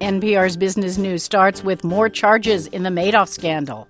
NPR's Business News starts with more charges in the Madoff scandal.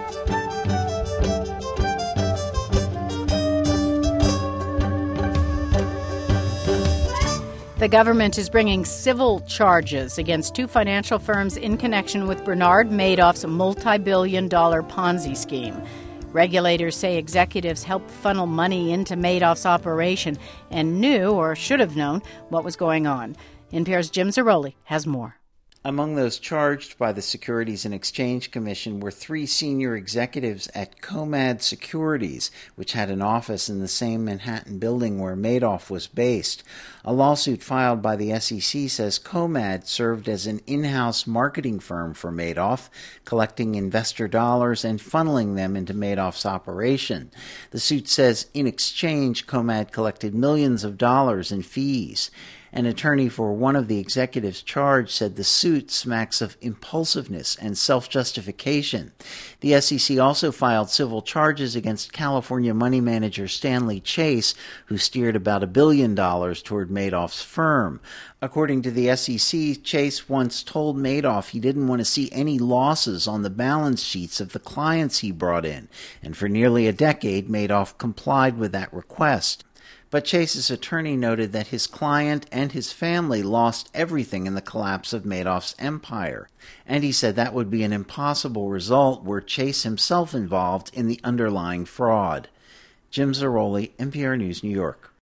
The government is bringing civil charges against two financial firms in connection with Bernard Madoff's multi-billion-dollar Ponzi scheme. Regulators say executives helped funnel money into Madoff's operation and knew, or should have known, what was going on. NPR's Jim Zarroli has more. Among those charged by the Securities and Exchange Commission were three senior executives at Comad Securities, which had an office in the same Manhattan building where Madoff was based. A lawsuit filed by the SEC says Comad served as an in-house marketing firm for Madoff, collecting investor dollars and funneling them into Madoff's operation. The suit says in exchange, Comad collected millions of dollars in fees. An attorney for one of the executives charged said the suit smacks of impulsiveness and self-justification. The SEC also filed civil charges against California money manager Stanley Chase, who steered about $1 billion toward Madoff's firm. According to the SEC, Chase once told Madoff he didn't want to see any losses on the balance sheets of the clients he brought in, and for nearly a decade, Madoff complied with that request. But Chase's attorney noted that his client and his family lost everything in the collapse of Madoff's empire, and he said that would be an impossible result were Chase himself involved in the underlying fraud. Jim Zarroli, NPR News, New York.